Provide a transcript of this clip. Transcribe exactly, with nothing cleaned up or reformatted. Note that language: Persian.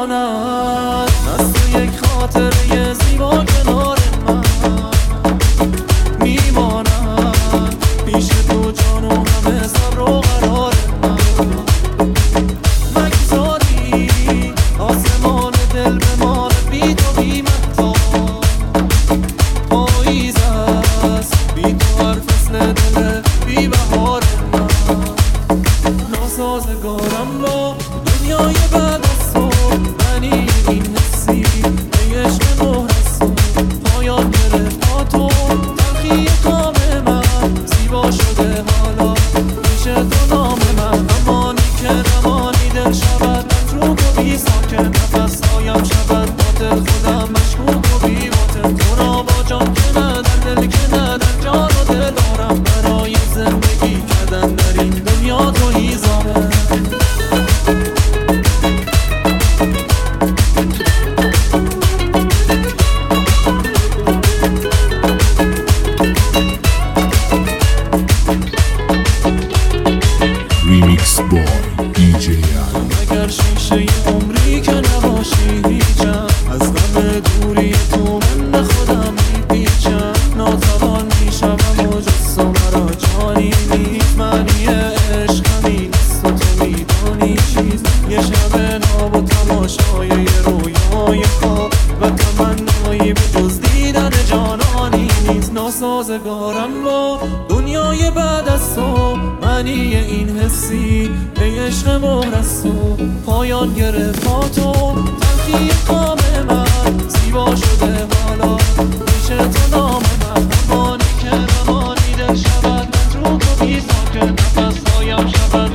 میماند مثل یک خاطره زیبا کنار من میماند پیش تو جان و همه صبر و قرار من مگذاری آسمان دل بمانه بی تو بی من تا پاییز است بی تو هر فصل دل بی بهار من ناسازگارم با دنیای بعد از تو منی این حسی ای عشق مهرس تو پایان گرفت با تو تلخی کام من زیبا شده حالا پیش تو نام من امانی که روانی دل شود متروک و بی ساکن نفسهایم شود باطل خودم مشکوک و بی باطل تو را با جان که نه در دل که نه در جان و دل دارم برای زندگی کردن در این دنیا تویی زاره Remix Boy دی جی مگر شیشه عمری که نباشی هیچم از غم دوری تو من به خودم میپیچم ناتوان میشم و جز مرا جانی نیست معنی عشق همین است و تو میدانی چیست یه شب ناب و تماشای یه رویای خواب و تمنایی به جز دیدن جانانی نیست ناسازگارم با دنیای بعد از تو معنی این حسی ای عشق مهرس تو پایان گرفت با تو تلخی کام من زیبا شده حالا پیش تو نام من امانی که روانی دل شود متروک و بی ساکن نفسهایم شود